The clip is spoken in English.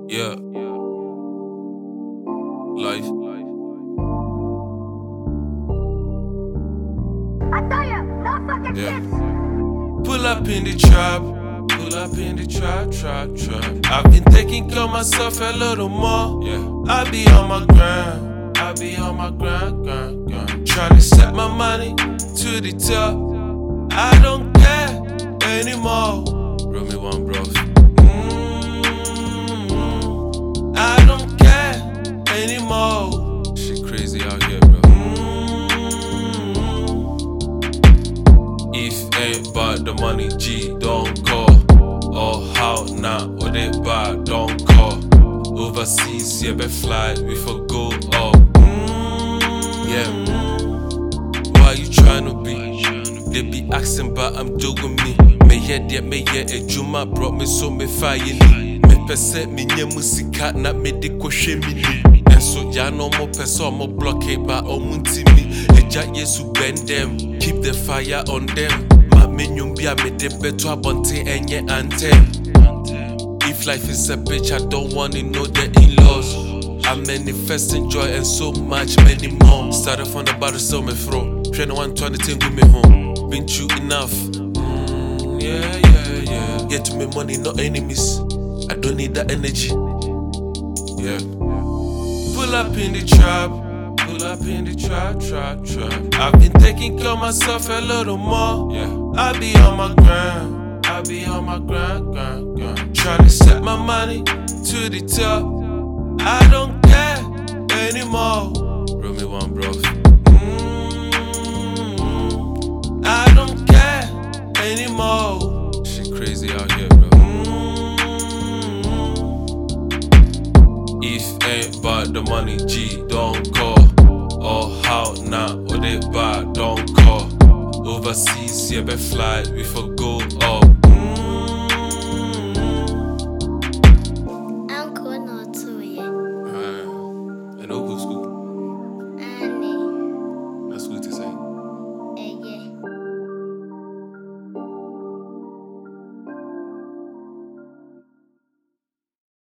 Yeah. Life. I tell you, no fucking Yeah. shit. Pull up in the trap. Pull up in the trap. I've been taking care of myself a little more. Yeah. I be on my grind. Trying to set my money to the top. I don't care anymore. Roll me one, bro. I don't care anymore. Shit crazy out here, bro. If ain't about the money, G, don't call. Or how not, what it bad, don't call. Overseas, yeah, be fly, we for go up. Yeah. Why you tryna be? They be asking, but I'm doing me. Me head yet, a juma brought me so me fire ni. Me pese me nye musika na me de ko hwe me ni. And so ya no more person mo block it, but omunti me. Eja Yesu bend them, keep the fire on them. Ma me nyumbia me de beto abonte enye anthem. If life is a bitch, I don't wanna know the in-laws. I'm manifesting joy and so much many more. Started from the bottom, so me throw. Train 120 thing with me home. Been through enough. Yeah. Get me money, no enemies. I don't need that energy. Yeah. Pull up in the trap. I've been taking care of myself a little more. Yeah. I be on my grind. Trying to set my money to the top. I don't care anymore. Roll me one, bro. I don't care anymore. Shit crazy out here, bro. If ain't about the money, G, don't call. Or how not, what it bad, don't call. Overseas, yeah, be fly, we for go up.